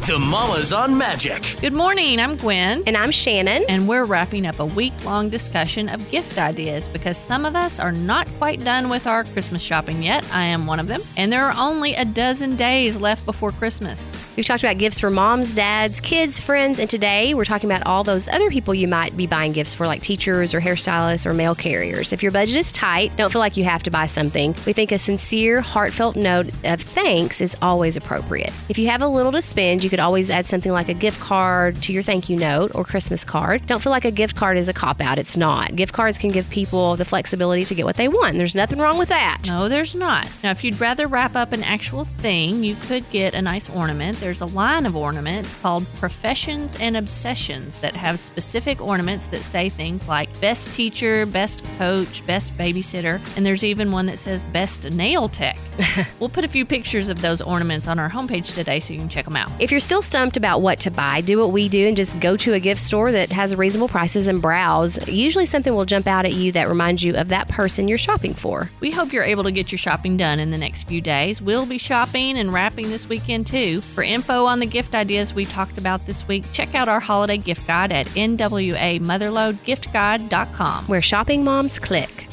to Mamas on Magic. Good morning, I'm Gwen. And I'm Shannon. And we're wrapping up a week-long discussion of gift ideas because some of us are not quite done with our Christmas shopping yet. I am one of them. And there are only a dozen days left before Christmas. We've talked about gifts for moms, dads, kids, friends, and today we're talking about all those other people you might be buying gifts for, like teachers or hairstylists or mail carriers. If your budget is tight, don't feel like you have to buy something. We think a sincere, heartfelt note of thanks is always appropriate. If you have a little to spend, you could always add something like a gift card to your thank you note or Christmas card. Don't feel like a gift card is a cop-out. It's not. Gift cards can give people the flexibility to get what they want. There's nothing wrong with that. No, there's not. Now, if you'd rather wrap up an actual thing, you could get a nice ornament. There's a line of ornaments called Professions and Obsessions that have specific ornaments that say things like best teacher, best coach, best babysitter, and there's even one that says best nail tech. We'll put a few pictures of those ornaments on our homepage today so you can check them out. If you're still stumped about what to buy, do what we do and just go to a gift store that has reasonable prices and browse. Usually something will jump out at you that reminds you of that person you're shopping for. We hope you're able to get your shopping done in the next few days. We'll be shopping and wrapping this weekend too. For info on the gift ideas we talked about this week, check out our holiday gift guide at nwamotherloadgiftguide.com. Where shopping moms click.